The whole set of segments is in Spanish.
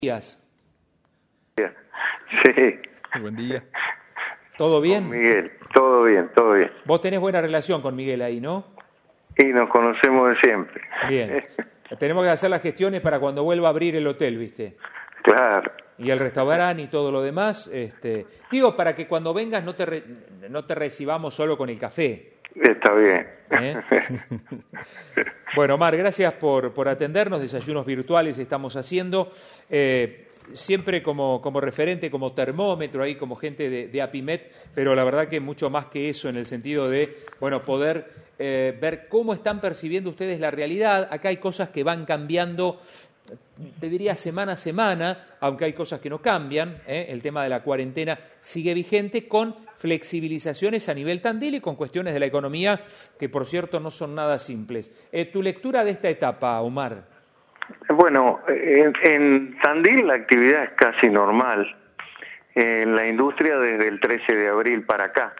días. Sí. Buen día. ¿Todo bien? Con Miguel, todo bien, todo bien. Vos tenés buena relación con Miguel ahí, ¿no? Y nos conocemos de siempre. Bien. Tenemos que hacer las gestiones para cuando vuelva a abrir el hotel, ¿viste? Claro. Y el restaurante y todo lo demás. Digo, para que cuando vengas no te recibamos solo con el café. Está bien. ¿Eh? Bueno, Omar, gracias por atendernos. Desayunos virtuales estamos haciendo. Siempre como referente, como termómetro ahí, como gente de APIMET, pero la verdad que mucho más que eso en el sentido de, bueno, poder ver cómo están percibiendo ustedes la realidad. Acá hay cosas que van cambiando, te diría semana a semana, aunque hay cosas que no cambian. El tema de la cuarentena sigue vigente con flexibilizaciones a nivel Tandil y con cuestiones de la economía que, por cierto, no son nada simples. Tu lectura de esta etapa, Omar. Bueno, en Tandil la actividad es casi normal. En la industria desde el 13 de abril para acá.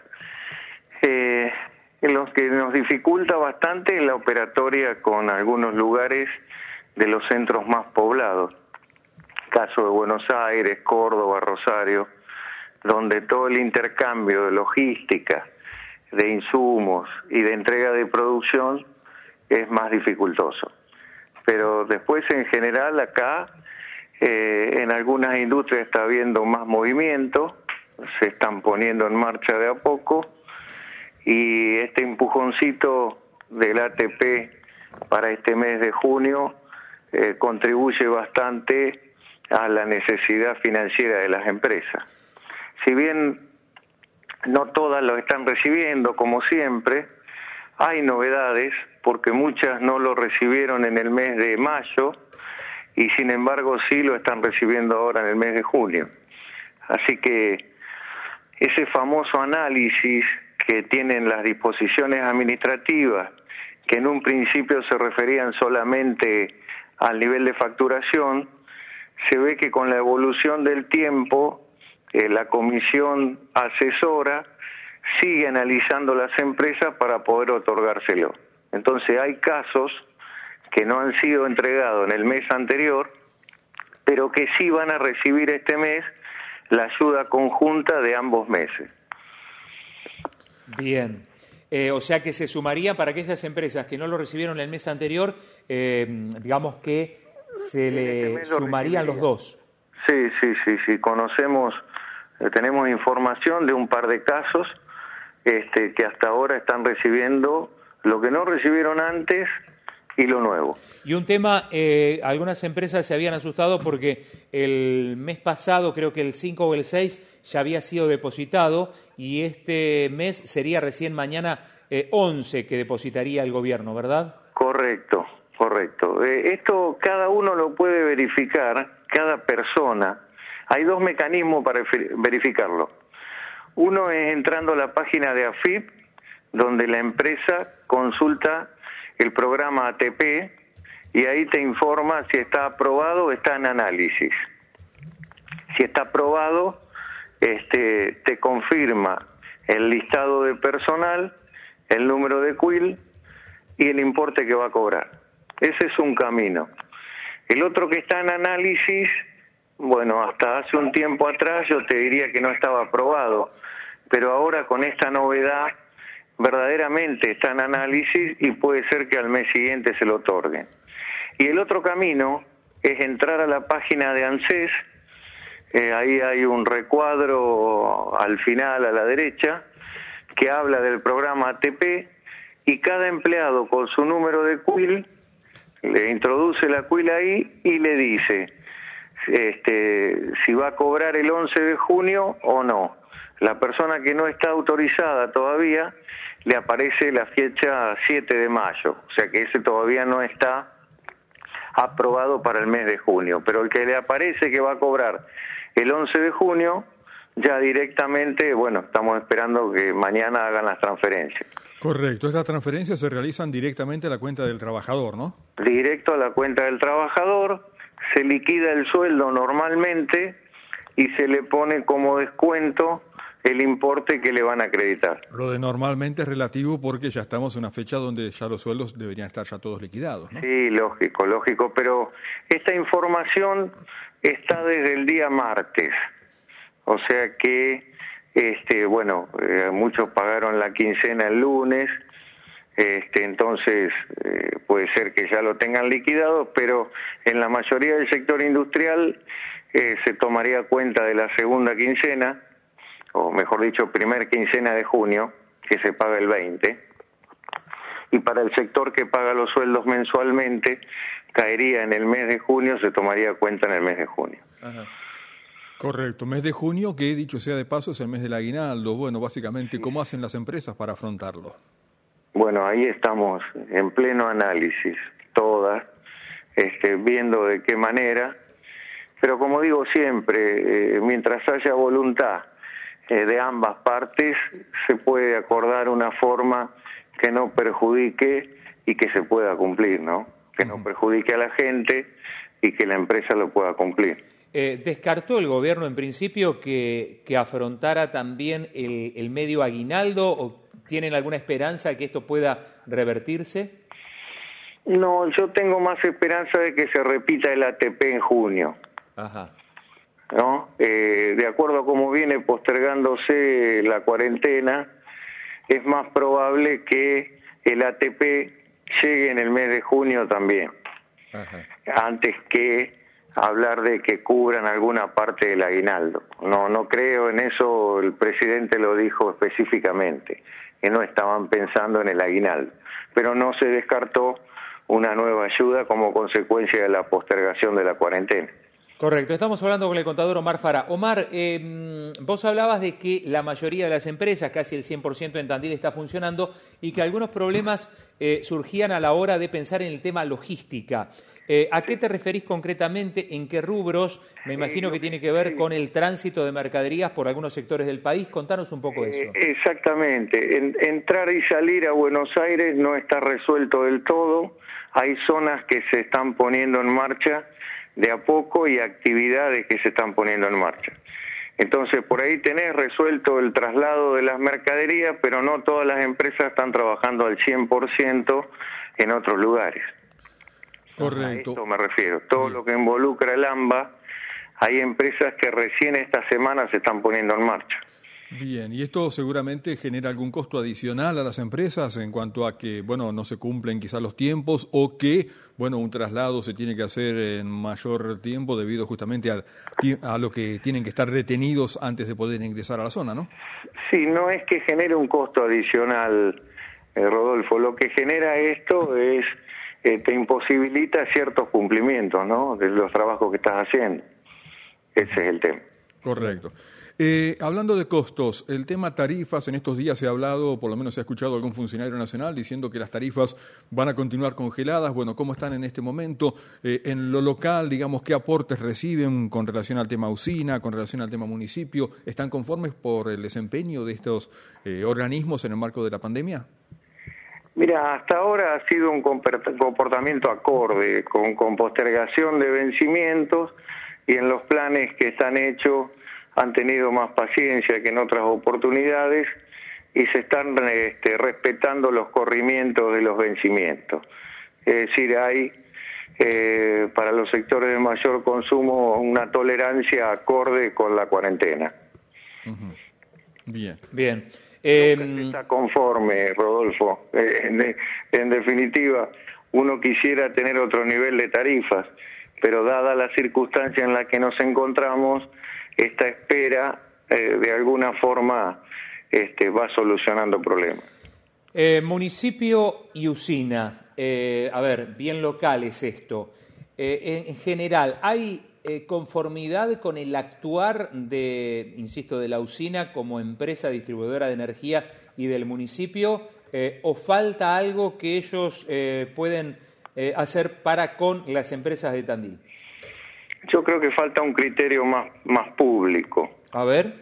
Lo que nos dificulta bastante es la operatoria con algunos lugares de los centros más poblados. Caso de Buenos Aires, Córdoba, Rosario, donde todo el intercambio de logística, de insumos y de entrega de producción es más dificultoso. Pero después en general acá en algunas industrias está habiendo más movimiento, se están poniendo en marcha de a poco y este empujoncito del ATP para este mes de junio contribuye bastante a la necesidad financiera de las empresas. Si bien no todas lo están recibiendo como siempre, hay novedades porque muchas no lo recibieron en el mes de mayo y sin embargo sí lo están recibiendo ahora en el mes de junio. Así que ese famoso análisis que tienen las disposiciones administrativas, que en un principio se referían solamente al nivel de facturación, se ve que con la evolución del tiempo, la comisión asesora sigue analizando las empresas para poder otorgárselo. Entonces hay casos que no han sido entregados en el mes anterior, pero que sí van a recibir este mes la ayuda conjunta de ambos meses. Bien. O sea que se sumaría para aquellas empresas que no lo recibieron el mes anterior, digamos que se le sumarían los dos. Sí. Conocemos, tenemos información de un par de casos que hasta ahora están recibiendo lo que no recibieron antes y lo nuevo. Y un tema, algunas empresas se habían asustado porque el mes pasado, creo que el 5 o el 6, ya había sido depositado y este mes sería recién mañana 11 que depositaría el gobierno, ¿verdad? Correcto. Esto cada uno lo puede verificar, cada persona. Hay dos mecanismos para verificarlo. Uno es entrando a la página de AFIP, donde la empresa consulta el programa ATP y ahí te informa si está aprobado o está en análisis. Si está aprobado, te confirma el listado de personal, el número de CUIL y el importe que va a cobrar. Ese es un camino. El otro que está en análisis, bueno, hasta hace un tiempo atrás yo te diría que no estaba aprobado, pero ahora con esta novedad verdaderamente está en análisis y puede ser que al mes siguiente se lo otorguen. Y el otro camino es entrar a la página de ANSES, ahí hay un recuadro al final a la derecha que habla del programa ATP y cada empleado con su número de CUIL le introduce la CUIL ahí y le dice si va a cobrar el 11 de junio o no. La persona que no está autorizada todavía le aparece la fecha 7 de mayo, o sea que ese todavía no está aprobado para el mes de junio, pero el que le aparece que va a cobrar el 11 de junio, ya directamente, bueno, estamos esperando que mañana hagan las transferencias. Correcto, estas transferencias se realizan directamente a la cuenta del trabajador, ¿no? Directo a la cuenta del trabajador, se liquida el sueldo normalmente y se le pone como descuento el importe que le van a acreditar. Lo de normalmente es relativo porque ya estamos en una fecha donde ya los sueldos deberían estar ya todos liquidados, ¿no? Sí, lógico, pero esta información está desde el día martes, o sea que, muchos pagaron la quincena el lunes, entonces puede ser que ya lo tengan liquidado, pero en la mayoría del sector industrial se tomaría cuenta de la segunda quincena, o mejor dicho, primer quincena de junio, que se paga el 20, y para el sector que paga los sueldos mensualmente, caería en el mes de junio, se tomaría cuenta en el mes de junio. Ajá. Correcto, mes de junio, que dicho sea de paso es el mes del aguinaldo. Bueno, básicamente, ¿cómo hacen las empresas para afrontarlo? Bueno, ahí estamos en pleno análisis, todas, viendo de qué manera, pero como digo siempre, mientras haya voluntad de ambas partes, se puede acordar una forma que no perjudique y que se pueda cumplir, ¿no? Que no perjudique a la gente y que la empresa lo pueda cumplir. ¿Descartó el gobierno en principio que afrontara también el medio aguinaldo o tienen alguna esperanza de que esto pueda revertirse? No, yo tengo más esperanza de que se repita el ATP en junio. Ajá. ¿No? De acuerdo a cómo viene postergándose la cuarentena, es más probable que el ATP llegue en el mes de junio también. Ajá. Antes que hablar de que cubran alguna parte del aguinaldo. No creo en eso, el presidente lo dijo específicamente, que no estaban pensando en el aguinaldo, pero no se descartó una nueva ayuda como consecuencia de la postergación de la cuarentena. Correcto, estamos hablando con el contador Omar Fara. Omar, vos hablabas de que la mayoría de las empresas, casi el 100% en Tandil, está funcionando y que algunos problemas surgían a la hora de pensar en el tema logística. ¿A qué te referís concretamente? ¿En qué rubros? Me imagino que tiene que ver con el tránsito de mercaderías por algunos sectores del país. Contanos un poco de eso. Exactamente. Entrar y salir a Buenos Aires no está resuelto del todo. Hay zonas que se están poniendo en marcha de a poco y actividades que se están poniendo en marcha. Entonces, por ahí tenés resuelto el traslado de las mercaderías, pero no todas las empresas están trabajando al 100% en otros lugares. Correcto. A esto me refiero. Todo lo que involucra el AMBA, hay empresas que recién esta semana se están poniendo en marcha. Bien, y esto seguramente genera algún costo adicional a las empresas en cuanto a que, no se cumplen quizás los tiempos o que, un traslado se tiene que hacer en mayor tiempo debido justamente a lo que tienen que estar detenidos antes de poder ingresar a la zona, ¿no? Sí, no es que genere un costo adicional, Rodolfo. Lo que genera esto es, te imposibilita ciertos cumplimientos, ¿no?, de los trabajos que estás haciendo. Ese es el tema. Correcto. Hablando de costos, el tema tarifas, en estos días se ha hablado, por lo menos se ha escuchado algún funcionario nacional diciendo que las tarifas van a continuar congeladas. ¿Cómo están en este momento? En lo local, digamos, ¿qué aportes reciben con relación al tema usina, con relación al tema municipio? ¿Están conformes por el desempeño de estos organismos en el marco de la pandemia? Mira, hasta ahora ha sido un comportamiento acorde, con postergación de vencimientos, y en los planes que están hechos han tenido más paciencia que en otras oportunidades y se están respetando los corrimientos de los vencimientos. Es decir, hay para los sectores de mayor consumo una tolerancia acorde con la cuarentena. Uh-huh. Bien. Bien. Se está conforme, Rodolfo. En definitiva, uno quisiera tener otro nivel de tarifas, pero dada la circunstancia en la que nos encontramos, esta espera de alguna forma va solucionando problemas. Municipio y usina, bien local es esto. En general, ¿hay conformidad con el actuar de la usina como empresa distribuidora de energía y del municipio, o falta algo que ellos pueden hacer para con las empresas de Tandil? Yo creo que falta un criterio más público. A ver.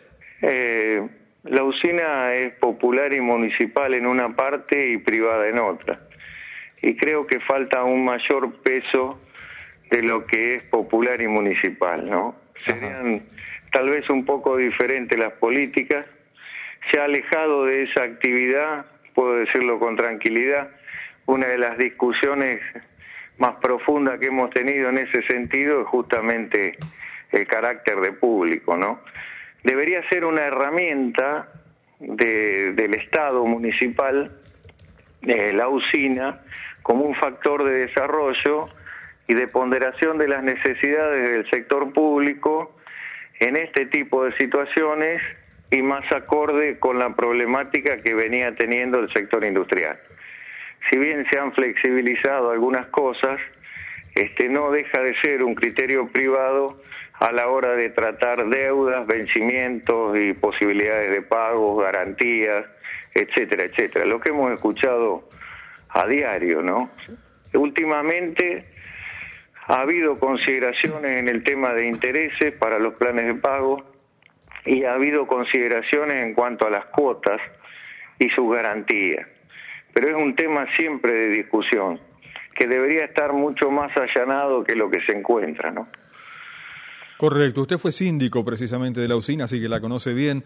La usina es popular y municipal en una parte y privada en otra. Y creo que falta un mayor peso de lo que es popular y municipal, ¿no? Serían tal vez un poco diferentes las políticas. Se ha alejado de esa actividad, puedo decirlo con tranquilidad. Una de las discusiones más profunda que hemos tenido en ese sentido es justamente el carácter de público, ¿no? Debería ser una herramienta del Estado municipal, la usina, como un factor de desarrollo y de ponderación de las necesidades del sector público en este tipo de situaciones y más acorde con la problemática que venía teniendo el sector industrial. Si bien se han flexibilizado algunas cosas, no deja de ser un criterio privado a la hora de tratar deudas, vencimientos y posibilidades de pagos, garantías, etcétera, etcétera. Lo que hemos escuchado a diario, ¿no? Últimamente ha habido consideraciones en el tema de intereses para los planes de pago y ha habido consideraciones en cuanto a las cuotas y sus garantías. Pero es un tema siempre de discusión, que debería estar mucho más allanado que lo que se encuentra, ¿no? Correcto. Usted fue síndico precisamente de la usina, así que la conoce bien.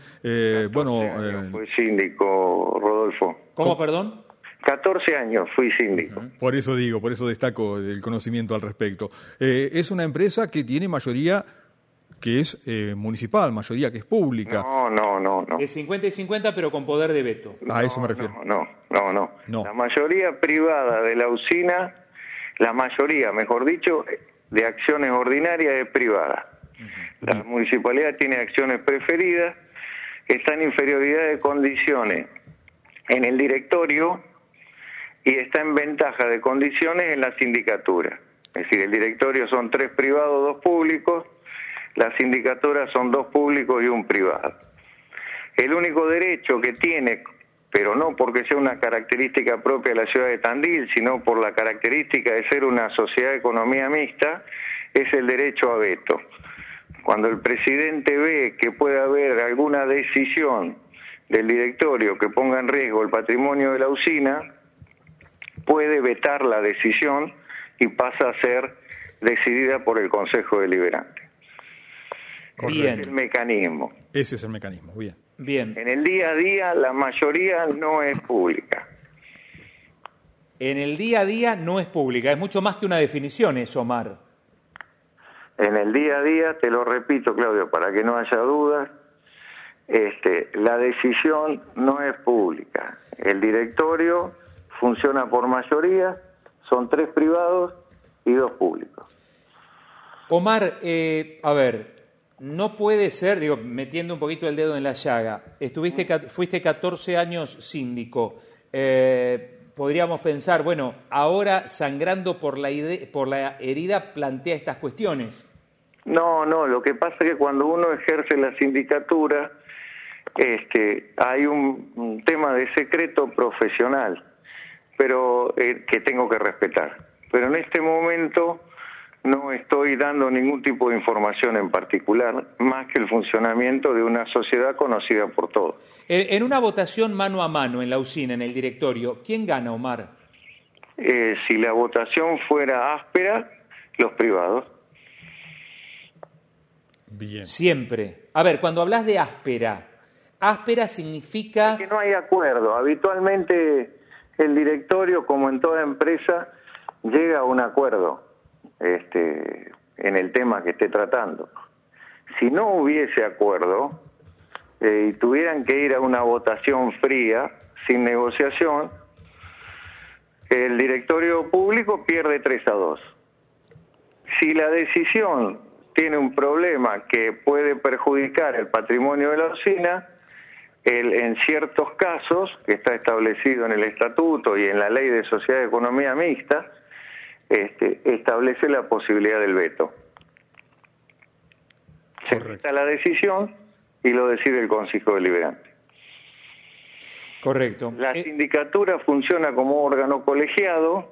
Fui síndico, Rodolfo. ¿Cómo, perdón? 14 años fui síndico. Por eso destaco el conocimiento al respecto. Es una empresa que tiene mayoría que es municipal, mayoría que es pública. No. Es 50 y 50, pero con poder de veto. A eso me refiero. No. La mayoría privada de la usina, la mayoría, mejor dicho, de acciones ordinarias es privada. La municipalidad tiene acciones preferidas, está en inferioridad de condiciones en el directorio y está en ventaja de condiciones en la sindicatura. Es decir, el directorio son 3 privados, 2 públicos, la sindicatura son 2 públicos y 1 privado. El único derecho que tiene, pero no porque sea una característica propia de la ciudad de Tandil, sino por la característica de ser una sociedad de economía mixta, es el derecho a veto. Cuando el presidente ve que puede haber alguna decisión del directorio que ponga en riesgo el patrimonio de la usina, puede vetar la decisión y pasa a ser decidida por el Consejo Deliberante. Bien. Ese es el mecanismo. Ese es el mecanismo, bien. En el día a día la mayoría no es pública. En el día a día no es pública, es mucho más que una definición eso, Omar. En el día a día, te lo repito, Claudio, para que no haya dudas, la decisión no es pública. El directorio funciona por mayoría, son 3 privados y 2 públicos. Omar, a ver, no puede ser, metiendo un poquito el dedo en la llaga, fuiste 14 años síndico, podríamos pensar, bueno, ahora sangrando por la herida plantea estas cuestiones. No, lo que pasa es que cuando uno ejerce la sindicatura, hay un tema de secreto profesional, pero que tengo que respetar. Pero en este momento no estoy dando ningún tipo de información en particular, más que el funcionamiento de una sociedad conocida por todos. En una votación mano a mano en la usina, en el directorio, ¿quién gana, Omar? Si la votación fuera áspera, los privados. Bien. Siempre. A ver, cuando hablas de áspera significa... Es que no hay acuerdo. Habitualmente el directorio, como en toda empresa, llega a un acuerdo en el tema que esté tratando. Si no hubiese acuerdo y tuvieran que ir a una votación fría, sin negociación, el directorio público pierde 3-2. Si la decisión tiene un problema que puede perjudicar el patrimonio de la usina, en ciertos casos, que está establecido en el estatuto y en la ley de sociedad de economía mixta, establece la posibilidad del veto. Se veta la decisión y lo decide el Consejo Deliberante. Correcto. La sindicatura funciona como órgano colegiado,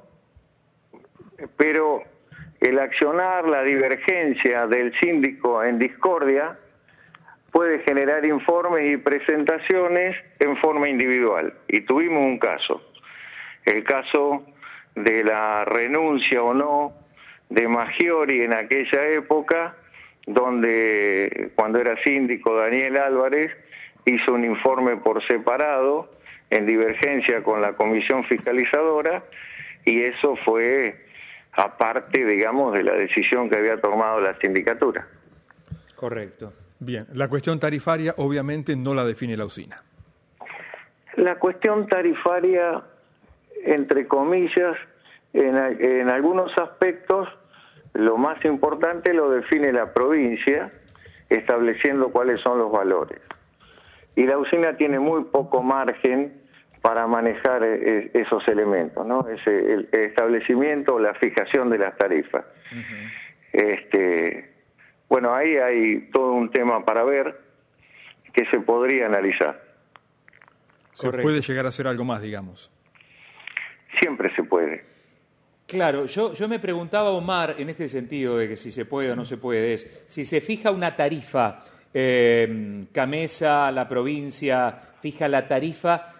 pero el accionar, la divergencia del síndico en discordia puede generar informes y presentaciones en forma individual. Y tuvimos un caso, el caso de la renuncia o no de Maggiori en aquella época, donde cuando era síndico Daniel Álvarez hizo un informe por separado en divergencia con la comisión fiscalizadora, y eso fue aparte, digamos, de la decisión que había tomado la sindicatura. Correcto. Bien, la cuestión tarifaria obviamente no la define la usina. La cuestión tarifaria, entre comillas, en algunos aspectos, lo más importante lo define la provincia, estableciendo cuáles son los valores. Y la usina tiene muy poco margen para manejar esos elementos, ¿no? El establecimiento o la fijación de las tarifas. Bueno, ahí hay todo un tema para ver que se podría analizar. Se puede llegar a hacer algo más, digamos. Siempre se puede. Claro, yo me preguntaba, Omar, en este sentido de que si se puede o no se puede, es si se fija una tarifa, Camesa, la provincia, fija la tarifa,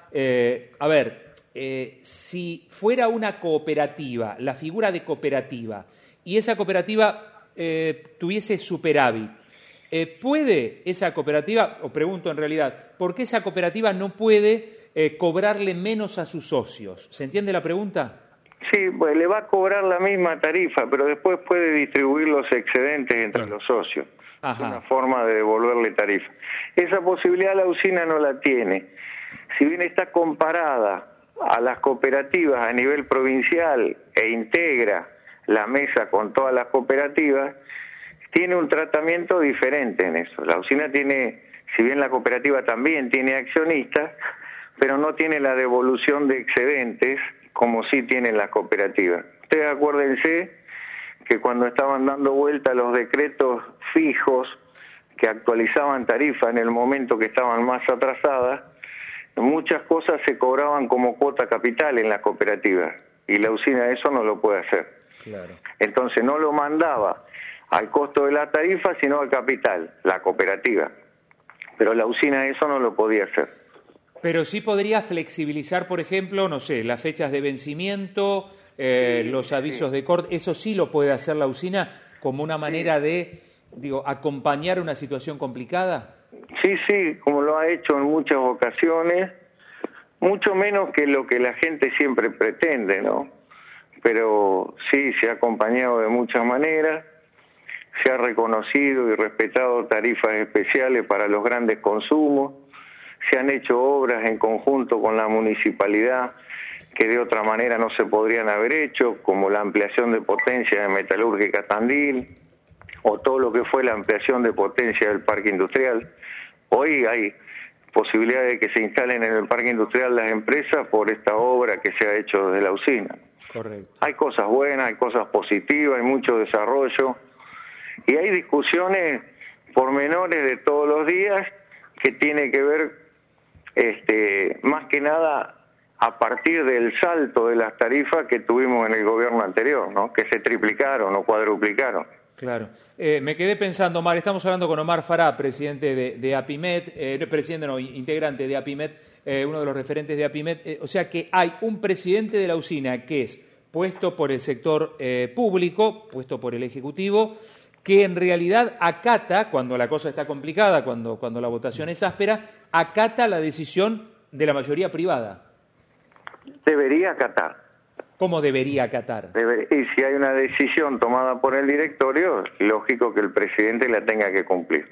si fuera una cooperativa, la figura de cooperativa, y esa cooperativa tuviese superávit, ¿puede esa cooperativa, o pregunto en realidad, por qué esa cooperativa no puede cobrarle menos a sus socios? ¿Se entiende la pregunta? Sí, pues le va a cobrar la misma tarifa, pero después puede distribuir los excedentes entre los socios. Ajá. Es una forma de devolverle tarifa. Esa posibilidad la usina no la tiene. Si bien está comparada a las cooperativas a nivel provincial e integra la mesa con todas las cooperativas, tiene un tratamiento diferente en eso. La usina tiene, si bien la cooperativa también tiene accionistas, pero no tiene la devolución de excedentes como sí tienen las cooperativas. Ustedes acuérdense que cuando estaban dando vuelta los decretos fijos que actualizaban tarifas en el momento que estaban más atrasadas, muchas cosas se cobraban como cuota capital en la cooperativa y la usina eso no lo puede hacer. Claro. Entonces no lo mandaba al costo de la tarifa, sino al capital, la cooperativa. Pero la usina eso no lo podía hacer. Pero sí podría flexibilizar, por ejemplo, no sé, las fechas de vencimiento, los avisos de corte, eso sí lo puede hacer la usina como una manera de, acompañar una situación complicada. Sí, como lo ha hecho en muchas ocasiones, mucho menos que lo que la gente siempre pretende, ¿no? Pero sí, se ha acompañado de muchas maneras, se ha reconocido y respetado tarifas especiales para los grandes consumos, se han hecho obras en conjunto con la municipalidad que de otra manera no se podrían haber hecho, como la ampliación de potencia de Metalúrgica Tandil, o todo lo que fue la ampliación de potencia del parque industrial. Hoy hay posibilidad de que se instalen en el parque industrial las empresas por esta obra que se ha hecho desde la usina. Correcto. Hay cosas buenas, hay cosas positivas, hay mucho desarrollo, y hay discusiones pormenores de todos los días que tiene que ver más que nada a partir del salto de las tarifas que tuvimos en el gobierno anterior, ¿no? Que se triplicaron o cuadruplicaron. Claro. Me quedé pensando, Omar, estamos hablando con Omar Farah, presidente de APIMET, integrante de APIMET, uno de los referentes de APIMET. O sea que hay un presidente de la usina que es puesto por el sector público, puesto por el Ejecutivo, que en realidad acata, cuando la cosa está complicada, cuando la votación es áspera, acata la decisión de la mayoría privada. Debería acatar. ¿Cómo debería acatar? Y si hay una decisión tomada por el directorio, lógico que el presidente la tenga que cumplir.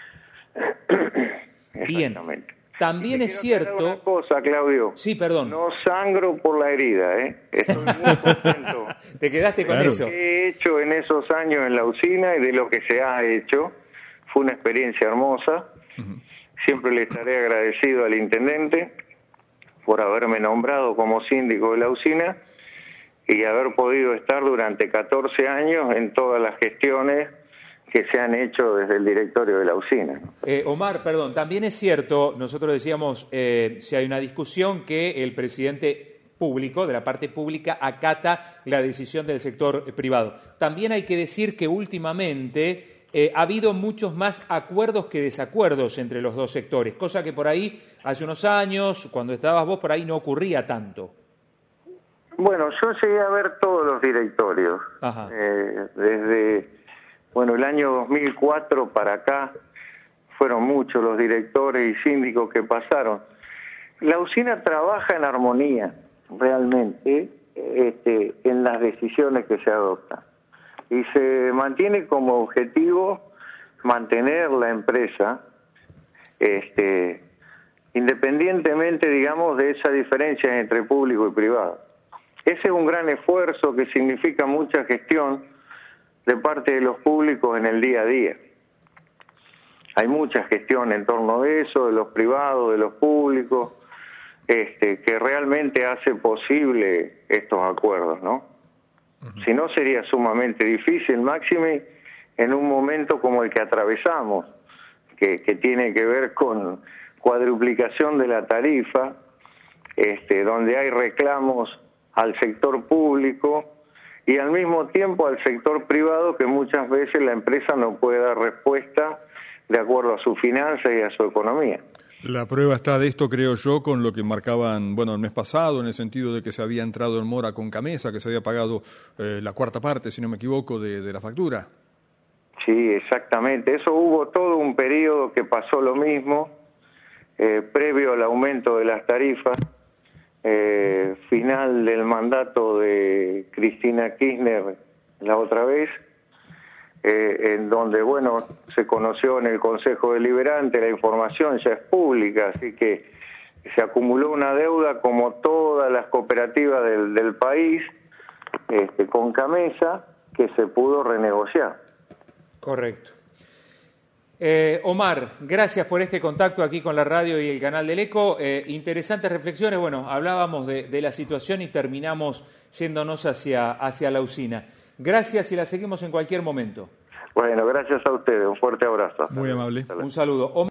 Bien. También es cierto... Una cosa, Claudio. Sí, perdón. No sangro por la herida, Estoy muy contento. Te quedaste con eso. Lo que he hecho en esos años en la usina y de lo que se ha hecho fue una experiencia hermosa. Siempre le estaré agradecido al intendente por haberme nombrado como síndico de la usina y haber podido estar durante 14 años en todas las gestiones que se han hecho desde el directorio de la usina. Omar, perdón, también es cierto, nosotros decíamos, si hay una discusión, que el presidente público, de la parte pública, acata la decisión del sector privado. También hay que decir que últimamente ha habido muchos más acuerdos que desacuerdos entre los dos sectores, cosa que por ahí, hace unos años, cuando estabas vos, por ahí no ocurría tanto. Bueno, yo llegué a ver todos los directorios, desde... Bueno, el año 2004 para acá fueron muchos los directores y síndicos que pasaron. La usina trabaja en armonía, realmente, en las decisiones que se adoptan. Y se mantiene como objetivo mantener la empresa, independientemente, digamos, de esa diferencia entre público y privado. Ese es un gran esfuerzo que significa mucha gestión de parte de los públicos en el día a día. Hay mucha gestión en torno de eso, de los privados, de los públicos, que realmente hace posible estos acuerdos, ¿no? Uh-huh. Si no, sería sumamente difícil, máxime en un momento como el que atravesamos, que tiene que ver con cuadruplicación de la tarifa, donde hay reclamos al sector público y al mismo tiempo al sector privado, que muchas veces la empresa no puede dar respuesta de acuerdo a su finanza y a su economía. La prueba está de esto, creo yo, con lo que marcaban, el mes pasado, en el sentido de que se había entrado en mora con Camesa, que se había pagado la cuarta parte, si no me equivoco, de la factura. Sí, exactamente. Eso hubo todo un periodo que pasó lo mismo, previo al aumento de las tarifas, final del mandato de Cristina Kirchner la otra vez, en donde, se conoció en el Consejo Deliberante, la información ya es pública, así que se acumuló una deuda como todas las cooperativas del país, con Camesa, que se pudo renegociar. Correcto. Omar, gracias por este contacto aquí con la radio y el canal del Eco. Interesantes reflexiones. Hablábamos de la situación y terminamos yéndonos hacia la usina. Gracias y la seguimos en cualquier momento. Bueno, gracias a ustedes. Un fuerte abrazo. Muy amable. Un saludo.